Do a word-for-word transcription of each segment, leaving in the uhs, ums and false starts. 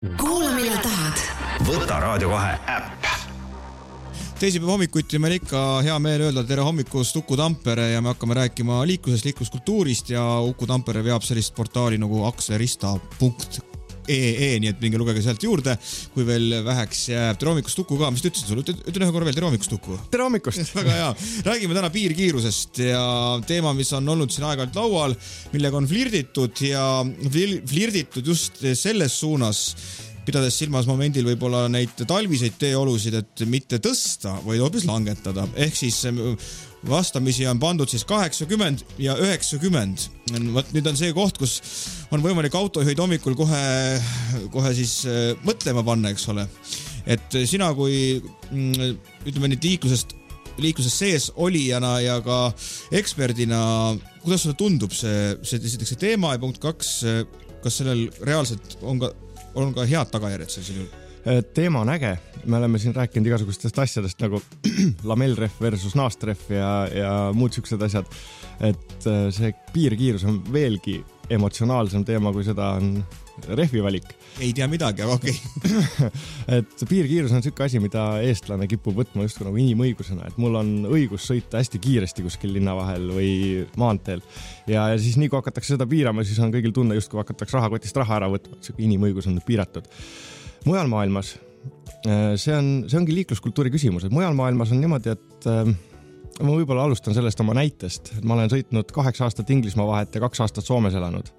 Kuula millal tahad. Võta Raadio kahe äpp. Teisipäeva hommikuti meil ikka hea meel öelda tere hommikust Uku Tampere ja me hakkame rääkima liiklusest, liikluskultuurist ja Uku Tampere veab sellist portaali nagu akselerista punkt ee, nii et minge lugege sealt juurde, kui veel väheks jääb. Tere hommikust Uku ka, mis te ütlesid sulle? Ütlen ühe korra veel, tere hommikust Uku. Tere hommikust. Väga hea. Räägime täna piirkiirusest ja teema, mis on olnud siin aeg-ajalt laual, millega on flirditud ja flirditud just selles suunas, pidades silmas momendil võibolla neid talviseid teeolusid, et mitte tõsta, vaid hoopis langetada. Ehk siis vastamisi on pandud siis kaheksakümmend ja üheksakümmend. Nüüd on see koht, kus on võimalik autojuhid hommikul kohe, kohe siis mõtlema panna, eks ole. Et sina kui, ütleme nüüd liiklusest, liikluses sees olijana ja ka eksperdina, kuidas sulle tundub see, see, see teema ja punkt kaks, kas sellel reaalselt on ka on ka head tagajärjed sellisel juhul? Teema on äge. Me oleme siin rääkinud igasugustest asjadest nagu lamellref versus naastref ja, ja muud siuksed asjad. Et see piirkiirus on veelgi emotsionaalsem teema, kui seda on rehvivalik. Ei tea midagi, aga okei. Okay. Et piirkiirus on siuke asi, mida eestlane kipub võtma just nagu inimõigusena. Et mul on õigus sõita hästi kiiresti kuskil linna vahel või maanteel. Ja, ja siis nii kui hakatakse seda piirama, siis on kõigil tunne just kui hakatakse rahakotist raha ära võtma. Siuke inimõigus on piiratud. Mujal maailmas, see, on, see ongi liikluskultuuri küsimus. Et mujal maailmas on niimoodi, et ma võib-olla alustan sellest oma näitest. Et ma olen sõitnud kaheksa aastat Inglismaa vahet ja kaks aastat Soomes elanud.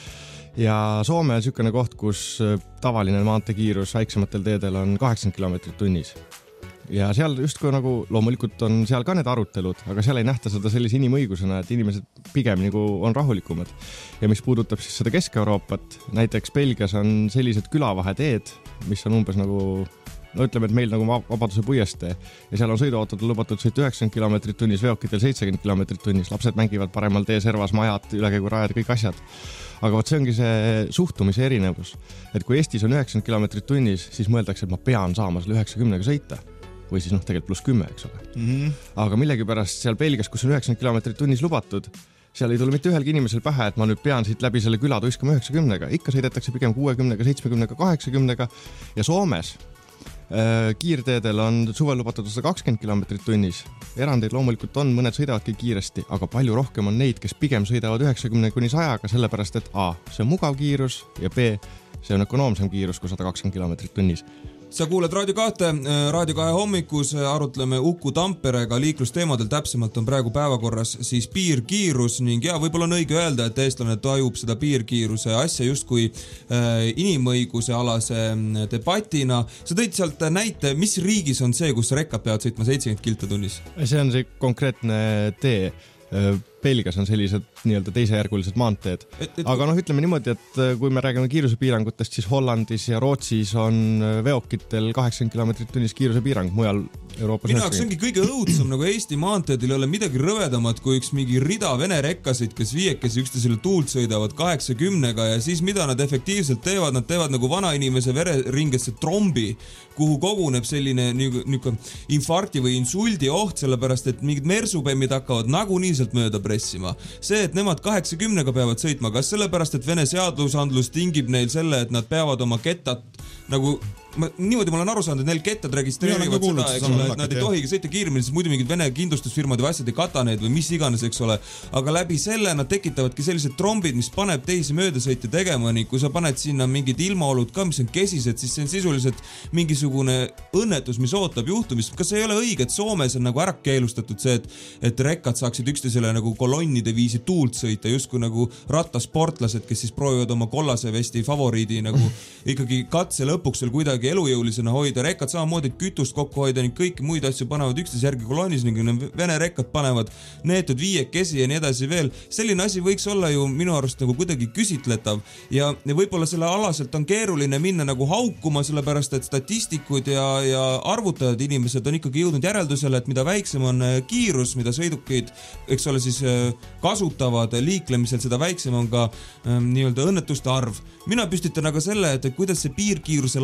Ja Soome on siukene koht, kus tavaline maantekiirus väiksematel teedel on kaheksakümmend kilomeetrit tunnis. Ja seal just kui nagu loomulikult on seal ka need arutelud, aga seal ei nähta seda sellise inimõigusena, et inimesed pigem nagu on rahulikumad. Ja mis puudutab siis seda Kesk-Euroopat, näiteks Belgias on sellised külavaheteed, mis on umbes nagu, no ütleme, et meil nagu Vabaduse puiestee ja seal on sõiduautodel lubatud sõita üheksakümmend kilomeetrit tunnis, veokitel seitsekümmend kilomeetrit tunnis, lapsed mängivad paremal tee servas, majad, ülekäigurajad, kõik asjad. Aga võt see ongi see suhtumise erinevus, et kui Eestis on üheksakümmend kilomeetrit tunnis, siis mõeldakse, et ma pean saama selle üheksakümnega sõita või siis noh, tegelikult pluss kümme, eks ole. Mm-hmm. Aga millegipärast seal Belgias, kus on üheksakümmend kilomeetrit tunnis lubatud, seal ei tule mitte ühelgi inimesel pähe, et ma nüüd pean siit läbi selle küla tuiskama üheksakümnega. Ikka sõidetakse pigem kuuekümnega, seitsmekümnega, kaheksakümnega ja Soomes äh, kiirteedel on suvel lubatud sada kakskümmend kilomeetrit tunnis. Erandeid loomulikult on, mõned sõidavadki kiiresti, aga palju rohkem on neid, kes pigem sõidavad üheksakümne kuni sajaga, sellepärast et A, see on mugav kiirus ja B, see on ökonoomsem kiirus kui sada kakskümmend kilomeetrit tunnis. Sa kuuled Raadio kahte, Raadio kahe hommikus arutleme Uku Tamperega liiklusteemadel, täpsemalt on praegu päevakorras siis piirkiirus ning ja võib-olla on õige öelda, et eestlane tajub seda piirkiiruse asja justkui äh, inimõiguse alase debatina. Sa tõid sealt näite, mis riigis on see, kus rekkad peavad sõitma seitsekümmend kilta tunnis? See on see konkreetne tee. Belgias on sellised nii-öelda teisejärgulised maanteed. Et, et, aga noh, ütleme niimoodi, et kui me räägime kiirusepiirangutest, siis Hollandis ja Rootsis on veokitel kaheksakümmend kilomeetrit tunnis kiirusepiirang, mujal Euroopas. Minu jaoks ongi kõige õudsam nagu Eesti maanteedil ei ole midagi rõvedamat kui üks mingi rida vene rekkasid, kes viiekesi üksteisele tuult sõidavad kaheksakümnega ja siis mida nad efektiivselt teevad, nad teevad nagu vanainimese vereringesse trombi, kuhu koguneb selline niuke infarkti või insuldi oht, sellepärast et mingid mersupemmid hakkavad nagunii sealt mööda pressima. See, et nemad kaheksakümnega peavad sõitma, kas sellepärast, et Vene seadusandlus tingib neil selle, et nad peavad oma kettat nagu ma, niimoodi ma olen aru saanud, et neil kettad registreerivad seda, eks ole, et nad ei tohigi sõita kiiremini, sest muidu mingid Vene kindlustusfirmad või asjad ei kata neid või mis iganes, eks ole. Aga läbi selle nad tekitavadki sellised trombid, mis paneb teisi möödasõite tegema, nii kui sa paned sinna mingid ilmaolud ka, mis on kesised, siis see on sisuliselt mingisugune õnnetus, mis ootab juhtumist. Kas ei ole õige, et Soomes on nagu ära keelustatud see, et, et rekkad saaksid üksteisele nagu kolonnide viisi tuult sõita, justkui nagu rattasportlased, kes siis proovivad oma kollase vesti favoriidi nagu ikkagi katse lõpuks seal kuidagi elujõulisena hoida. Rekkad samamoodi kütust kokku hoida ning kõiki muid asju panevad üksteise järgi kolonnis ning Vene rekkad panevad neetud viiekesi ja nii edasi veel. Selline asi võiks olla ju minu arust nagu kuidagi küsitletav ja võib-olla selle alaselt on keeruline minna nagu haukuma, sellepärast et statistikud ja, ja arvutajad inimesed on ikkagi jõudnud järeldusele, et mida väiksem on kiirus, mida sõidukid, eks ole siis kasutavad liiklemisel, seda väiksem on ka ähm, nii-öelda õnnetuste arv. Mina püstitan aga selle, et kuidas see piirkiiruse langetamine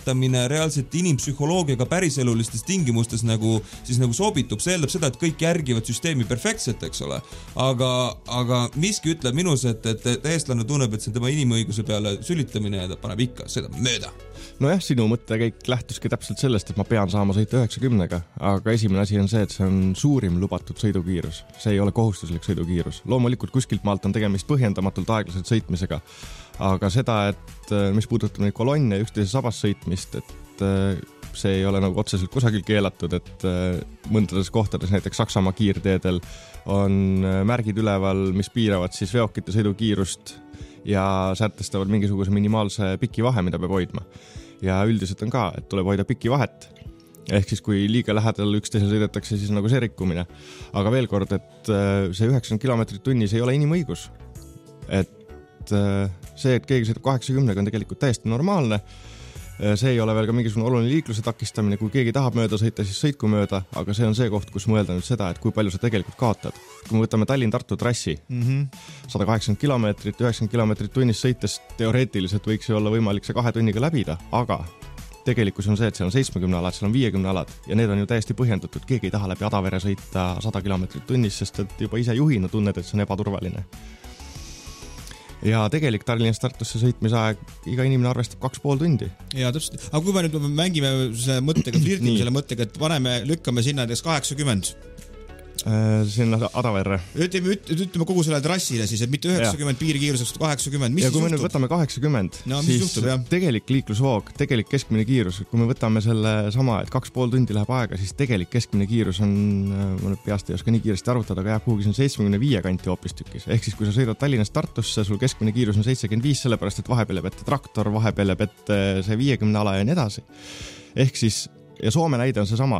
õpetamine reaalselt inimpsühholoogiaga päriselulistes tingimustes nagu, siis nagu sobitub. See eeldab seda, et kõik järgivad süsteemi perfektselt, eks ole. Aga, aga miski ütleb minus, et, et, et eestlane tunneb, et see tema inimõiguse peale sülitamine ja ta paneb ikka seda mööda. Nojah, sinu mõttekäik lähtuski täpselt sellest, et ma pean saama sõita üheksakümnega, aga esimene asi on see, et see on suurim lubatud sõidukiirus. See ei ole kohustuslik sõidukiirus. Loomulikult kuskilt maalt on tegemist põhjendamatult aeglaselt sõitmisega, aga seda, et mis puudutab neid kolonne ja üksteise sabas sõitmist, et see ei ole nagu otseselt kusagil keelatud, et mõndades kohtades, näiteks Saksamaa kiirteedel on märgid üleval, mis piiravad siis veokite sõidukiirust ja sätestavad mingisuguse minimaalse piki vahe, mida peab hoidma. Ja üldiselt on ka, et tuleb hoida piki vahet. Ehk siis kui liiga lähedal üksteisel sõidetakse, siis nagu see rikkumine. Aga veel kord, et see üheksakümmend kilomeetrit tunnis ei ole inimõigus. Et see, et keegi sõidab kaheksakümnega on tegelikult täiesti normaalne. See ei ole veel ka mingisugune oluline liikluse takistamine, kui keegi tahab mööda sõita, siis sõitku mööda, aga see on see koht, kus mõelda nüüd seda, et kui palju sa tegelikult kaotad. Kui me võtame Tallinn-Tartu trassi, mm-hmm. sada kaheksakümmend kilomeetrit, üheksakümmend kilomeetrit tunnis sõites teoreetiliselt võiks ju olla võimalik see kahe tunniga läbida, aga tegelikkus on see, et seal on seitsmekümne alad, seal on viiekümne alad ja need on ju täiesti põhjendatud. Keegi ei taha läbi Adavere sõita sada kilomeetrit tunnis, sest et juba ise juhina tunned, et see on ebaturvaline. Ja tegelik Tallinnast Tartusse sõitmisaeg iga inimene arvestab kaks pool tundi. Ja täpselt. Aga kui me nüüd mängime selle mõttega, flirtime selle mõttega, et paneme, lükkame sinna näiteks kaheksakümmend. Sinna Adaverre. Ütleme, ütleme kogu selle trassile siis, et mitte üheksakümmend piirkiiruseks kaheksakümmend. Mis ja kui me nüüd võtame kaheksakümmend, no, siis juhtub, tegelik liiklusvoog, tegelik keskmine kiirus, kui me võtame selle sama, et kaks pool tundi läheb aega, siis tegelik keskmine kiirus on, ma nüüd peast ei oska nii kiiresti arvutada, aga jah, kuhugi on seitsekümmend viis kanti hoopistükis. Ehk siis, kui sa sõidad Tallinnast Tartusse, sul keskmine kiirus on seitsekümmend viis, sellepärast, et vahepeal jääb ette traktor, vahepeal jääb ette see viiekümne ala ja nii edasi. Ehk siis, ja Soome näide on see sama,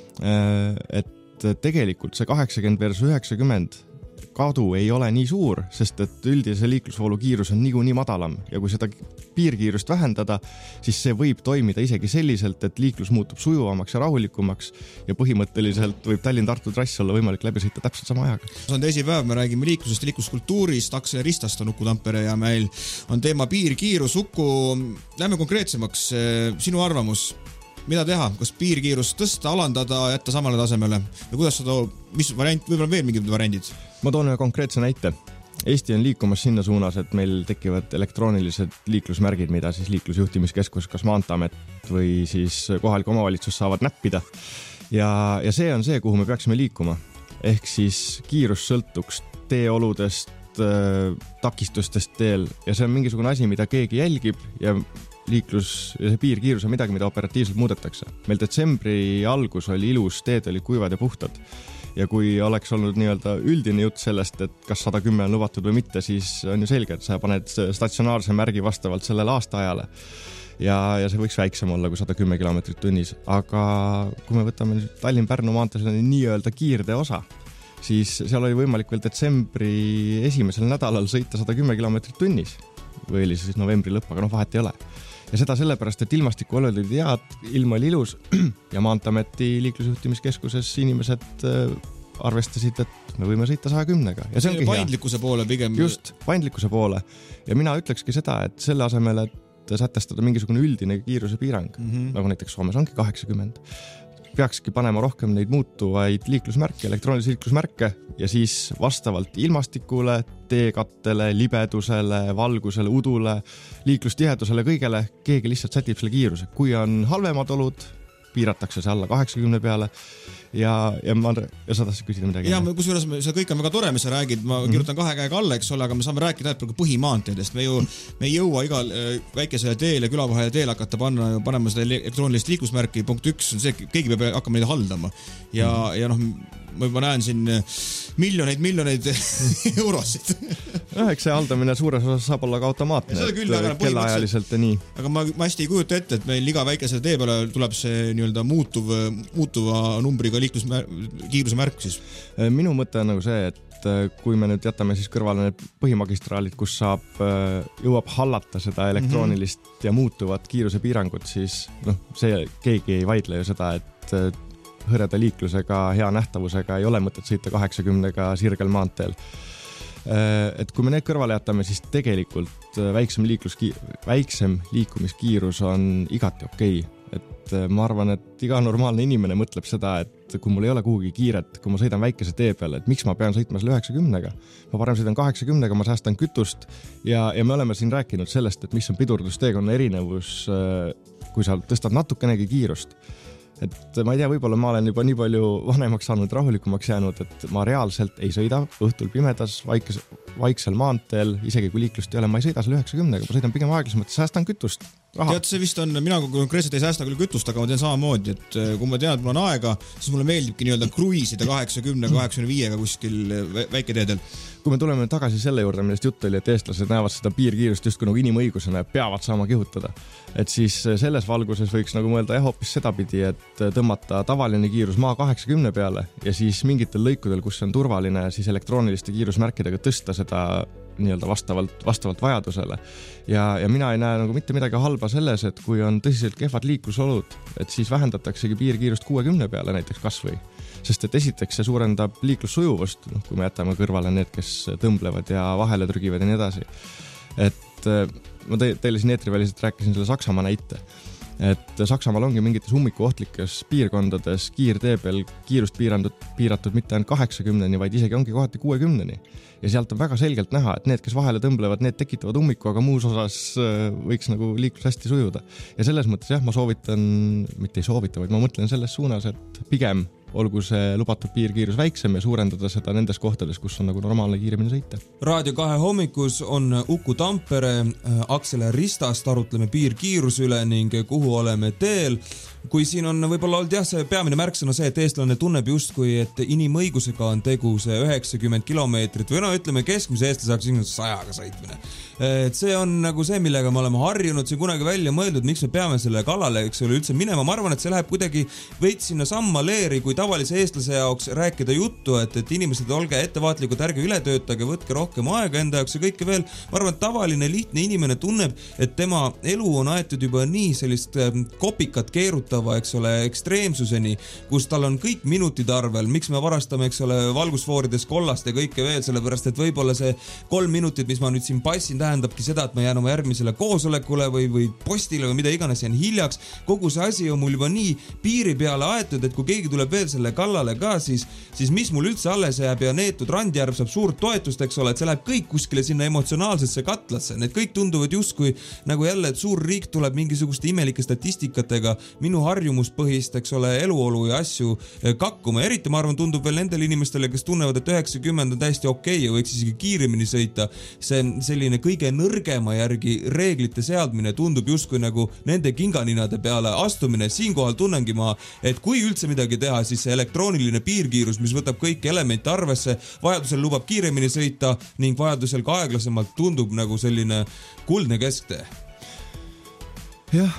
et tegelikult see kaheksakümmend versus üheksakümmend kadu ei ole nii suur, sest et üldise liiklusvoolu kiirus on nigu nii madalam ja kui seda piirkiirust vähendada, siis see võib toimida isegi selliselt, et liiklus muutub sujuvamaks ja rahulikumaks ja põhimõtteliselt võib Tallinn-Tartu trass olla võimalik läbi sõita täpselt sama ajaga. See on teisipäev, me räägime liiklusest ja liikluskultuurist, Aksel Ristast on Uku Tampere ja meil on teema piirkiirus. Uku, lähme konkreetsemaks, sinu arvamus. Mida teha? Kas piirkiirust tõsta, alandada, jätta samale tasemele? Ja kuidas seda, mis variant, võib-olla veel mingid variandid? Ma toon ühe konkreetse näite. Eesti on liikumas sinna suunas, et meil tekivad elektroonilised liiklusmärgid, mida siis liiklusjuhtimiskeskus, kas Maanteamet või siis kohalik omavalitsus saavad näppida. Ja, ja see on see, kuhu me peaksime liikuma. Ehk siis kiirus sõltuks teeoludest, takistustest teel ja see on mingisugune asi, mida keegi jälgib ja liiklus ja see piirkiirus on midagi, mida operatiivselt muudetakse. Meil detsembri algus oli ilus, teed oli kuivad ja puhtad. Ja kui oleks olnud nii-öelda üldine jutt sellest, et kas sada kümme on lubatud või mitte, siis on ju selge, et sa paned statsionaarse märgi vastavalt sellele aastaajale. Ja, ja see võiks väiksem olla kui sada kümme kilomeetrit tunnis. Aga kui me võtame Tallinn-Pärnu maantee selle nii-öelda kiirde osa, siis seal oli võimalik veel detsembri esimesel nädalal sõita sada kümme kilomeetrit tunnis või oli siis novembri lõpp, aga noh, vahet ei ole. Ja seda sellepärast, et ilmastikuolud olid head, ilm oli ilus ja Maanteameti liiklusjuhtimiskeskuses inimesed arvestasid, et me võime sõita saja kümnega. Ja see ongi paindlikkuse hea. Poole pigem. Just, paindlikkuse poole. Ja mina ütlekski seda, et selle asemel, et sätestada mingisugune üldine kiiruse piirang, mm-hmm. nagu näiteks Soomes ongi kaheksakümmend, peakski panema rohkem neid muutuvaid liiklusmärke, elektroonilisi liiklusmärke ja siis vastavalt ilmastikule, teekattele, libedusele, valgusele, udule, liiklustihedusele, kõigele, keegi lihtsalt sätib selle kiiruse. Kui on halvemad olud, piiratakse see alla kaheksakümne peale ja, ja, ma, ja sa tahtsid küsida midagi. Ja, kusjuures see kõik on väga tore, mis sa räägid, ma kirjutan kahe käega alla, eks ole, aga me saame rääkida põhimaanteedest. Me ju me ei jõua igal väikesele teele, külavahele teel hakata panna, panema seda elektroonilist liiklusmärki. Punkt üks on see, keegi peab hakkama neid haldama. Ja, mm. ja noh, ma juba näen siin miljoneid, miljoneid eurosid. No, eks see haldamine suures osas saab olla ka automaatne, et kellaajaliselt ja nii. Aga ma, ma hästi ei kujuta ette, et meil iga väikesele tee peale tuleb see nii-öelda muutuv, muutuva numbriga liiklusmär, kiiruse märk siis. Minu mõte on nagu see, et kui me nüüd jätame siis kõrvale need põhimagistraalid, kus saab, jõuab hallata seda elektroonilist mm-hmm. ja muutuvat kiiruse piirangut, siis noh, see keegi ei vaidle ju seda, et hõreda liiklusega, hea nähtavusega ei ole mõtet sõita kaheksakümnega sirgel maanteel. et kui me need kõrvale jätame, siis tegelikult väiksem liikluski- väiksem liikumiskiirus on igati okei. Et ma arvan, et iga normaalne inimene mõtleb seda, et kui mul ei ole kuhugi kiiret, kui ma sõidan väikese tee peale, et miks ma pean sõitma selle üheksakümnega. Ma parem sõidan kaheksakümnega, ma säästan kütust ja, ja me oleme siin rääkinud sellest, et mis on pidurdusteekonna erinevus, kui sa tõstad natukenegi kiirust. Et ma ei tea, võib-olla ma olen juba nii palju vanemaks saanud, rahulikumaks jäänud, et ma reaalselt ei sõida õhtul pimedas, vaikes, vaiksel maanteel, isegi kui liiklust ei ole, ma ei sõida selle üheksakümnega, ma sõidan pigem aeglasemalt, säästan kütust. Raha. Tead, see vist on, mina konkreetselt ei säästa küll kütust, aga ma teen samamoodi, et kui ma tean, et mul on aega, siis mulle meeldibki nii-öelda kruiisida kaheksakümne kaheksakümne viiega kuskil väiketeedel. Kui me tuleme tagasi selle juurde, millest jutt oli, et eestlased näevad seda piirkiirust just kui nagu inimõigusena ja peavad saama kihutada. Et siis selles valguses võiks nagu mõelda jah, hoopis sedapidi, et tõmmata tavaline kiirus maa kaheksakümne peale ja siis mingitel lõikudel, kus on turvaline, siis elektrooniliste kiirusmärkidega tõsta seda nii-öelda vastavalt, vastavalt vajadusele. Ja, ja mina ei näe nagu mitte midagi halba selles, et kui on tõsiselt kehvad liiklusolud, et siis vähendataksegi piirkiirust kuuekümne peale näiteks kasvõi. Sest et esiteks see suurendab liiklussujuvust, noh, kui me jätame kõrvale need, kes tõmblevad ja vahele trügivad ja nii edasi. Et ma te, teile siin eetriväliselt rääkisin selle Saksamaa näite. Et Saksamaal ongi mingites ummikuohtlikes piirkondades kiirtee peal kiirust piiratud, piiratud mitte ainult kaheksakümneni, vaid isegi ongi kohati kuuekümneni. Ja sealt on väga selgelt näha, et need, kes vahele tõmblevad, need tekitavad ummiku, aga muus osas võiks nagu liiklus hästi sujuda. Ja selles mõttes jah, ma soovitan, mitte ei soovita, vaid ma mõtlen selles suunas, et pigem olgu see lubatud piirkiirus väiksem ja suurendada seda nendes kohtades, kus on nagu normaalne kiiremini sõita. Raadio kahe hommikus on Uku Tampere, Aksel Ristast arutleme piirkiiruse üle ning kuhu oleme teel. Kui siin on võib-olla olnud jah, see peamine märksõna see, et eestlane tunneb justkui, et inimõigusega on tegu see üheksakümmend kilomeetrit või no ütleme keskmise eestlase jaoks sajaga sõitmine. Et see on nagu see, millega me oleme harjunud, see kunagi välja mõeldud, miks me peame selle kallale, eks ole, üldse minema. Ma arvan, et see läheb kuidagi veits sinna samma leeri, kui tavalise eestlase jaoks rääkida juttu, et, et inimesed olge ettevaatlikud, ärge üle töötage, võtke rohkem aega enda jaoks ja kõike veel. Ma arvan, et tavaline lihtne inimene tunneb, et tema elu on aetud juba nii sellist kopikat keerutava, eks ole, ekstreemsuseni, kus tal on kõik minutid arvel. Miks me varastame, eks ole, valgusfoorides kollast ja kõike veel, sellepärast, et võib-olla see kolm minutit, mis ma nüüd siin passin, tähendabki seda, et ma jään oma järgmisele koosolekule või, või postile või mida iganes jään hiljaks. Kogu see asi on mul juba nii piiri peale aetud, et kui keegi tuleb veel selle kallale ka, siis, siis mis mul üldse alles jääb ja neetud Randjärv saab suurt toetust, eks ole, et see läheb kõik kuskile sinna emotsionaalsesse katlasse. Need kõik tunduvad justkui nagu jälle, et suur riik tuleb mingisuguste imelike statistikatega minu harjumuspõhist, eks ole, eluolu ja asju kakkuma. Eriti ma arvan, tundub veel nendele inimestele, kes tunnevad, et üheksakümmend on täiesti okei ja võiks isegi kiiremini sõita. See selline kõige nõrgema järgi reeglite seadmine tundub justkui nagu nende kinganinade peale astumine. Siinkohal tunnengi ma, et kui üldse midagi teha, siis see elektrooniline piirkiirus, mis võtab kõik elemente arvesse, vajadusel lubab kiiremini sõita ning vajadusel ka aeglasemalt tundub nagu selline kuldne kesktee. Jah,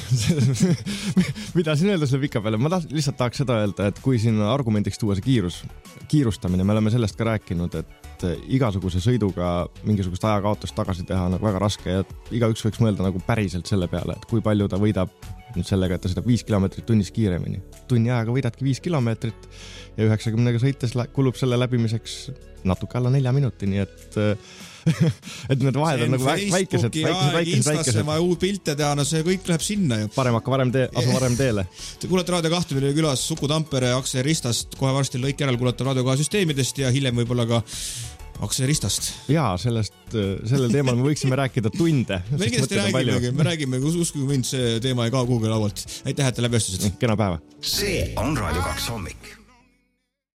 mida siin öelda selle pika peale? Ma taht, lihtsalt tahaks seda öelda, et kui siin argumendiks tuua see kiirus, kiirustamine, me oleme sellest ka rääkinud, et igasuguse sõiduga mingisugust ajakaotust tagasi teha on nagu väga raske ja igaüks võiks mõelda nagu päriselt selle peale, et kui palju ta võidab nüüd sellega, et ta sõidab viis kilomeetrit tunnis kiiremini. Tunni ajaga võidadki viis kilomeetrit ja üheksakümnega sõites kulub selle läbimiseks natuke alla nelja minuti, nii et et need vahed on nagu väikesed, väikesed, väikesed, väikesed. Ma uut pilte teha, no see kõik läheb sinna ju. Parem hakka varem tee, asu varem teele. Te kuulete Raadio kahte, mille külas Uku Tampere, Aksel Ristast, kohe varsti lõik järel kuulete Raadio kahe süsteemidest ja hiljem võib-olla ka Aksel Ristast. Jaa, sellest, sellel teemal me võiksime rääkida tunde. Me kindlasti räägime, me räägime, uskuge mind, see teema ei kao kuhugi laualt. Aitäh, et te läbi astused. Kena päeva. See on Raadio kaks hommik.